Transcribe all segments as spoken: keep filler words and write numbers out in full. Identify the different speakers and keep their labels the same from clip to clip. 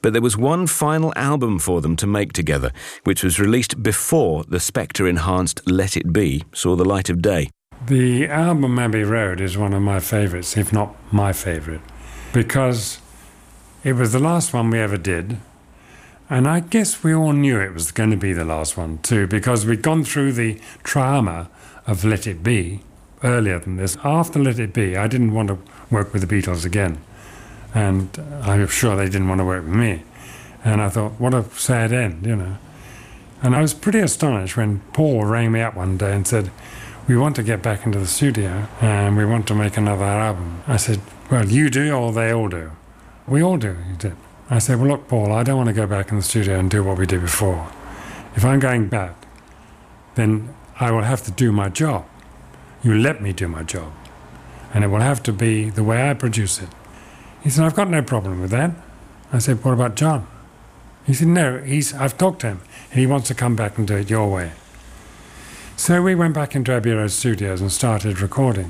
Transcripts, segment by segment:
Speaker 1: But there was one final album for them to make together, which was released before the Spectre-enhanced Let It Be saw the light of day.
Speaker 2: The album Abbey Road is one of my favourites, if not my favourite, because it was the last one we ever did. And I guess we all knew it was going to be the last one too, because we'd gone through the trauma of Let It Be earlier than this. After Let It Be, I didn't want to work with the Beatles again. And I'm sure they didn't want to work with me. And I thought, what a sad end, you know. And I was pretty astonished when Paul rang me up one day and said, we want to get back into the studio and we want to make another album. I said, well, you do or they all do? We all do, he did. I said, well, look, Paul, I don't want to go back in the studio and do what we did before. If I'm going back, then I will have to do my job. You let me do my job. And it will have to be the way I produce it. He said, I've got no problem with that. I said, what about John? He said, no, he's, I've talked to him, and he wants to come back and do it your way. So we went back into Abbey Road Studios and started recording.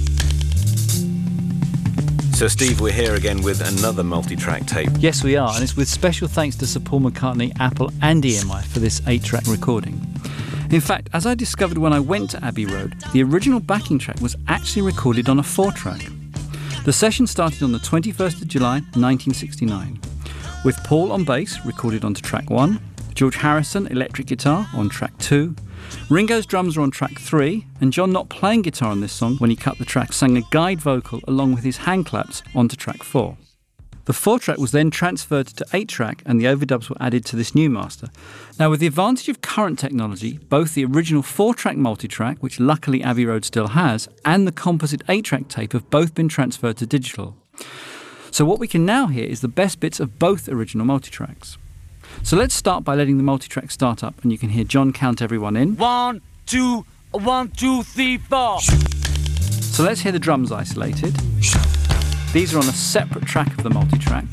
Speaker 1: So, Steve, we're here again with another multi-track tape.
Speaker 3: Yes, we are, and it's with special thanks to Sir Paul McCartney, Apple and E M I for this eight-track recording. In fact, as I discovered when I went to Abbey Road, the original backing track was actually recorded on a four-track. The session started on the twenty-first of July, nineteen sixty-nine, with Paul on bass, recorded onto track one, George Harrison, electric guitar, on track two, Ringo's drums are on track three, and John, not playing guitar on this song when he cut the track, sang a guide vocal along with his hand claps onto track four. The four-track was then transferred to eight-track and the overdubs were added to this new master. Now, with the advantage of current technology, both the original four-track multi-track, which luckily Abbey Road still has, and the composite eight-track tape have both been transferred to digital. So what we can now hear is the best bits of both original multi-tracks. So let's start by letting the multi-track start up and you can hear John count everyone in.
Speaker 4: One, two, one, two, three, four.
Speaker 3: So let's hear the drums isolated. These are on a separate track of the multi-track.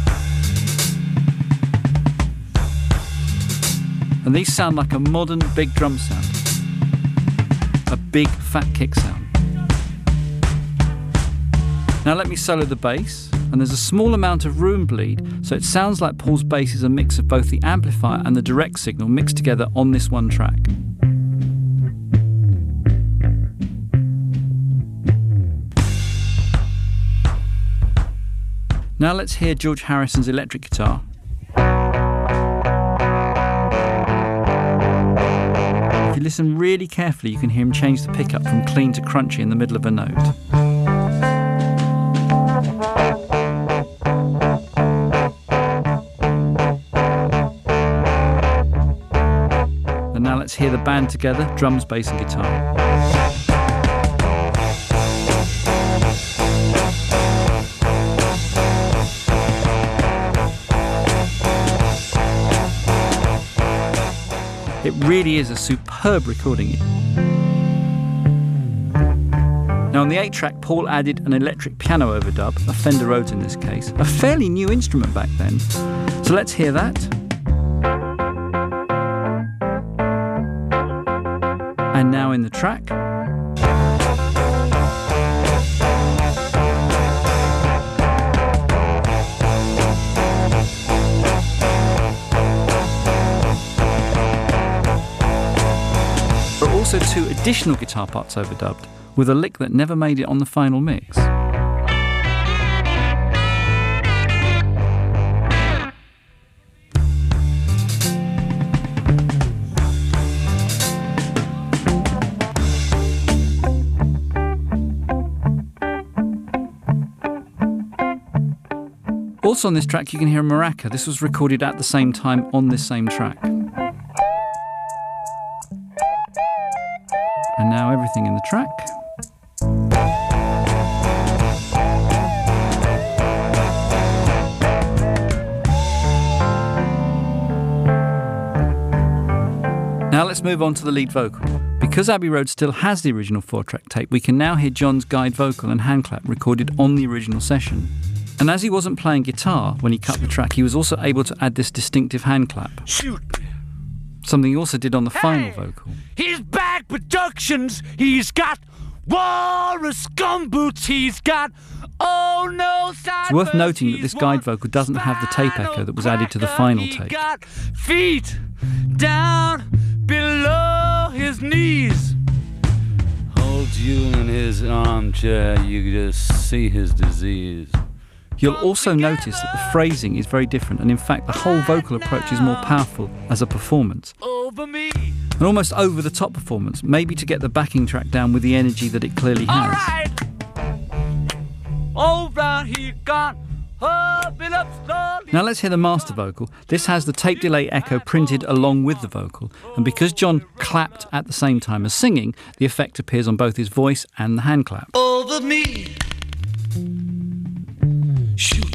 Speaker 3: And these sound like a modern big drum sound. A big fat kick sound. Now let me solo the bass, and there's a small amount of room bleed, so it sounds like Paul's bass is a mix of both the amplifier and the direct signal mixed together on this one track. Now let's hear George Harrison's electric guitar. If you listen really carefully, you can hear him change the pickup from clean to crunchy in the middle of a note. And now let's hear the band together, drums, bass and guitar. It really is a superb recording. Now on the eight-track, Paul added an electric piano overdub, a Fender Rhodes in this case, a fairly new instrument back then. So let's hear that. And now in the track. Also two additional guitar parts overdubbed, with a lick that never made it on the final mix. Also on this track you can hear a maraca. This was recorded at the same time on this same track. And now everything in the track. Now let's move on to the lead vocal. Because Abbey Road still has the original four-track tape, we can now hear John's guide vocal and hand clap recorded on the original session. And as he wasn't playing guitar when he cut the track, he was also able to add this distinctive hand clap.
Speaker 4: Shoot.
Speaker 3: Something he also did on the final
Speaker 4: Hey,
Speaker 3: vocal.
Speaker 4: He's back, Productions. He's got Walrus gumboots he's got. Oh no,
Speaker 3: It's worth noting that this guide vocal doesn't have the tape echo that was added to the final take.
Speaker 4: He got feet down below his knees. Holds you in his armchair, you just see his disease.
Speaker 3: You'll also notice that the phrasing is very different, and in fact the whole vocal approach is more powerful as a performance.
Speaker 4: Over me.
Speaker 3: An almost over-the-top performance, maybe to get the backing track down with the energy that it clearly has.
Speaker 4: All right. Over he gone, hopping up slowly.
Speaker 3: Now let's hear the master vocal. This has the tape delay echo printed along with the vocal, and because John clapped at the same time as singing, the effect appears on both his voice and the hand clap.
Speaker 4: Over me. Shoot.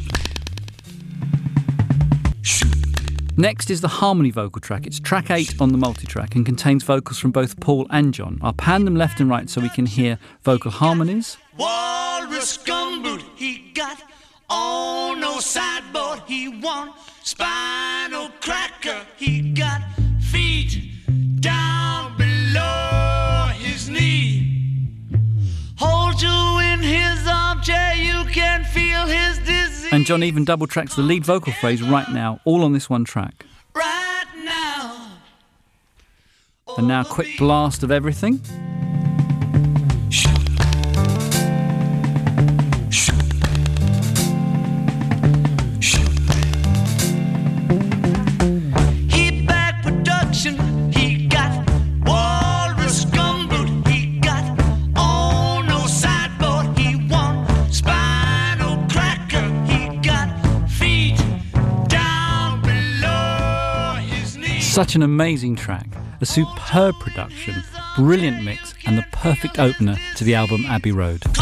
Speaker 4: Shoot.
Speaker 3: Next is the harmony vocal track. It's track eight on the multitrack and contains vocals from both Paul and John. I'll pan them left and right so we can hear vocal harmonies.
Speaker 4: Walrus gumboot he got. Oh no, sideboard he won. Spinal cracker he got. Feet down below his knee. Hold you in his armchair, you can feel his disease.
Speaker 3: And John even double tracks the lead vocal phrase right now, all on this one track.
Speaker 4: Right now.
Speaker 3: And now a quick blast of everything.
Speaker 4: Shoot. Shoot. Shoot. He back production, he got walrus gumboot, he got on no sideboard, he won spinal cracker, he got feet down below his knees.
Speaker 3: Such an amazing track, a superb production, brilliant mix, and the perfect opener to the album Abbey Road.